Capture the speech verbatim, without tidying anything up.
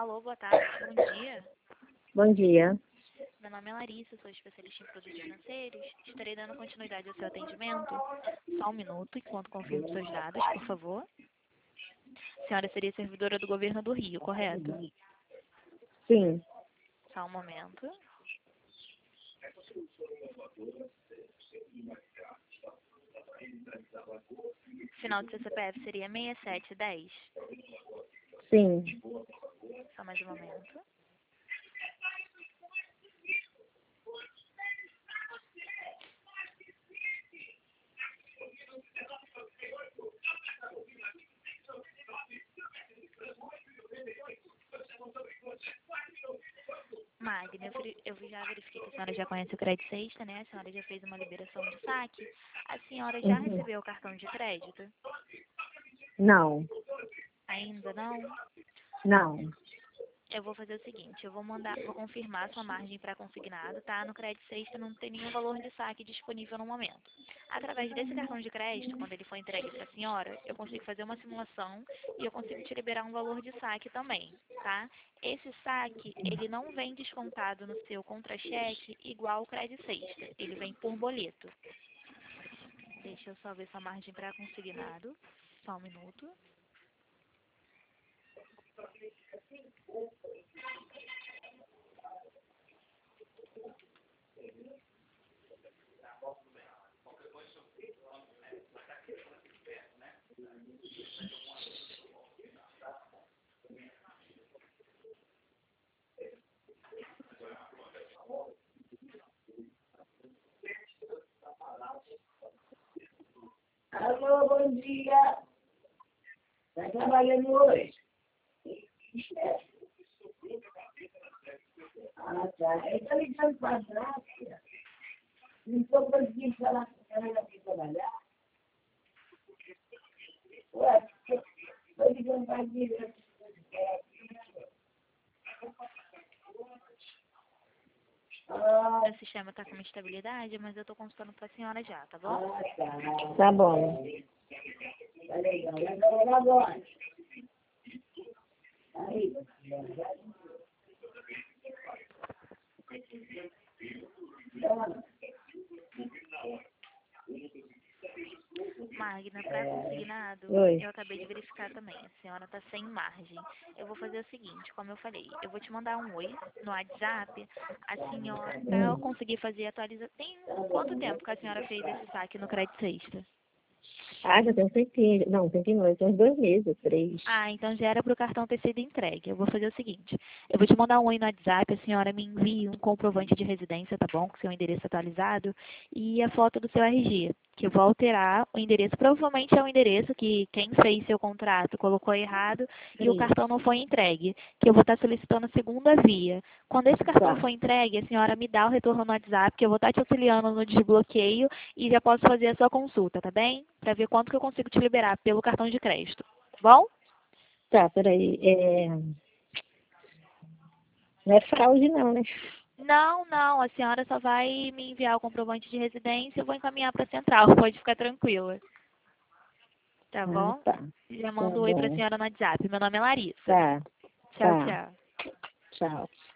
Alô, boa tarde, bom dia. Bom dia. Meu nome é Larissa, sou especialista em produtos financeiros. Estarei dando continuidade ao seu atendimento. Só um minuto, enquanto confirmo seus dados, por favor. A senhora seria servidora do governo do Rio, correto? Sim. Só um momento. Final do seu C P F seria seis sete um zero. Sim. Só mais um momento. Magna, eu veri- eu já verifiquei que a senhora já conhece o Crédito Sexta, né? A senhora já fez uma liberação de saque. A senhora já Uhum. recebeu o cartão de crédito? Não. Ainda não? Não. Eu vou fazer o seguinte, eu vou mandar, vou confirmar sua margem para consignado, tá? No Crédito Sexta não tem nenhum valor de saque disponível no momento. Através desse cartão de crédito, quando ele for entregue para a senhora, eu consigo fazer uma simulação e eu consigo te liberar um valor de saque também, tá? Esse saque, ele não vem descontado no seu contra-cheque igual o Crédito Sexta, ele vem por boleto. Deixa eu só ver sua margem para consignado, só um minuto. Alô, bom dia. Está trabalhando hoje? Ah, tá. Eu estou ligando para trás. Não estou conseguindo falar com a ela aqui trabalhar. Ué, estou ligando para aqui. Ah, Meu sistema está com uma estabilidade, mas eu estou consultando para a senhora já, tá bom? ah, tá. Tá bom. Tá legal. Vai trabalhar agora. Aí. Magna, para consignado, Oi. eu acabei de verificar também. A senhora está sem margem. Eu vou fazer o seguinte, como eu falei, eu vou te mandar um oi no WhatsApp. A senhora, para eu Hum. conseguir fazer a atualização. Tem quanto tempo que a senhora fez esse saque no Crédito Sexta? Ah, já tem um tempinho. Não, tempinho não, tem uns dois meses, três. Ah, então já era para o cartão ter sido entregue. Eu vou fazer o seguinte, eu vou te mandar um oi no WhatsApp, a senhora me envia um comprovante de residência, tá bom? Com seu endereço atualizado e a foto do seu R G, que eu vou alterar o endereço. Provavelmente é o endereço que quem fez seu contrato colocou errado e o Sim. cartão não foi entregue, que eu vou estar solicitando a segunda via. Quando esse cartão Tá. for entregue, a senhora me dá o retorno no WhatsApp, que eu vou estar te auxiliando no desbloqueio e já posso fazer a sua consulta, tá bem? Para ver quanto que eu consigo te liberar pelo cartão de crédito. Bom? Tá, peraí. É... Não é fraude não, né? Não, não, a senhora só vai me enviar o comprovante de residência, eu vou encaminhar para a central, pode ficar tranquila. Tá Ah, bom? tá. Já Tá mando um oi para a bom. senhora no WhatsApp. Meu nome é Larissa. Tá, Tchau, tá. tchau. Tchau.